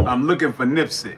I'm looking for Nipsey.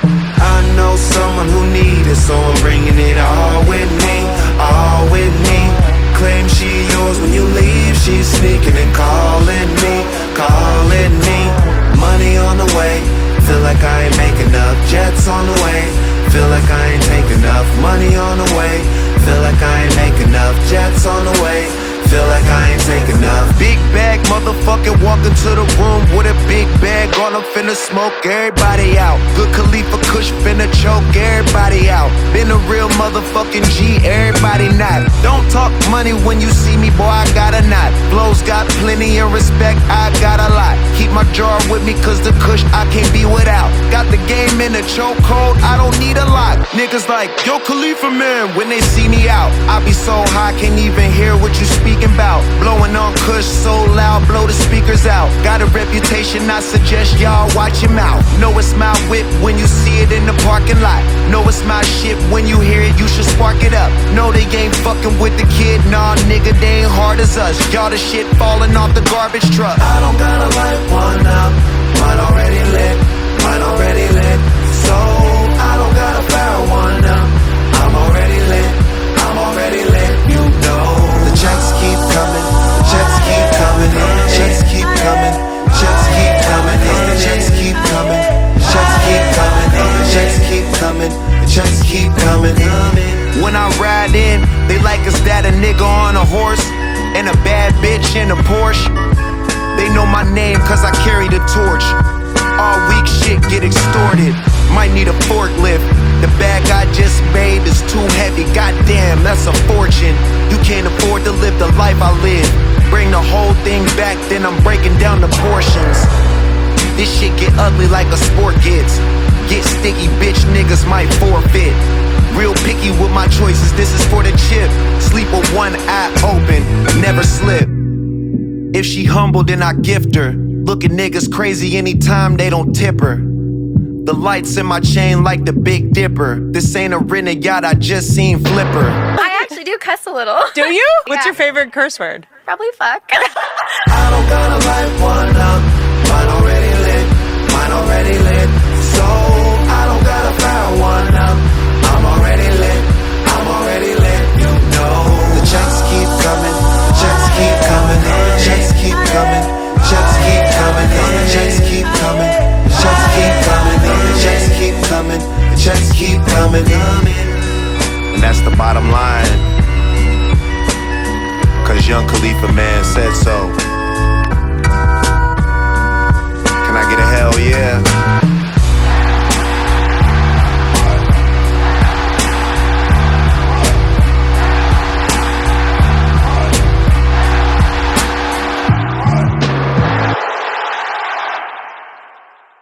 I know someone who need it, so I'm bringing it all with me, all with me. Claim she yours when you leave, she's sneaking and calling me, calling me. Money on the way, feel like I ain't making enough. Jets on the way, feel like I ain't taking enough. Money on the way, feel like I ain't making enough. Jets on the way, feel like I ain't taking enough. Big bag, motherfucking walk into the room with a big bag on, I'm finna smoke everybody out. Good Khalifa Kush finna choke everybody out. Been a real motherfucking G, everybody not. Don't talk money when you see me, boy, I got a knot. Flows got plenty of respect, I got a lot. Keep my jar with me cause the Kush I can't be without. Got the game in a chokehold, I don't need a lot. Niggas like, yo Khalifa man, when they see me out, I be so high, can't even hear what you speaking about. Blowing on Kush so loud, blow the speakers out. Got a reputation, I suggest y'all watch your mouth. Know it's my whip when you see it in the parking lot. Know it's my shit when you hear it, you should spark it up. No, they ain't fucking with the kid, nah nigga, they ain't hard as us. Y'all the shit falling off the garbage truck. I don't gotta light one up, mine already lit, mine already lit. So I don't gotta fire one up, I'm already lit, I'm already lit. You know the checks keep coming, the checks keep coming in, the checks keep coming, checks keep coming in, the checks keep coming, checks keep coming in, the checks keep coming, the checks keep coming in. When I ride in, they like us that a nigga on a horse and a bad bitch in a Porsche. They know my name cause I carry the torch. All weak shit get extorted, might need a forklift. The bag I just made is too heavy, goddamn, that's a fortune. You can't afford to live the life I live. Bring the whole thing back, then I'm breaking down the portions. This shit get ugly like a sport gets. Get sticky, bitch, niggas might forfeit. Real picky with my choices, this is for the chip. Sleep with one eye open, never slip. If she humble, then I gift her. Look at niggas crazy anytime they don't tip her. The lights in my chain like the Big Dipper. This ain't a renegade, I just seen Flipper. I actually do cuss a little. Do you? What's Yeah. your favorite curse word? Probably fuck. I don't gotta light one up, mine already lit, mine already lit. So I don't gotta fire one up, I'm already lit, I'm already lit. You know the checks keep coming, the checks keep coming in, the checks keep coming, checks keep coming in, the checks keep coming, the checks keep coming in, the checks keep coming, the checks keep coming in. And that's the bottom line, cause young Khalifa man said so. Can I get a hell yeah?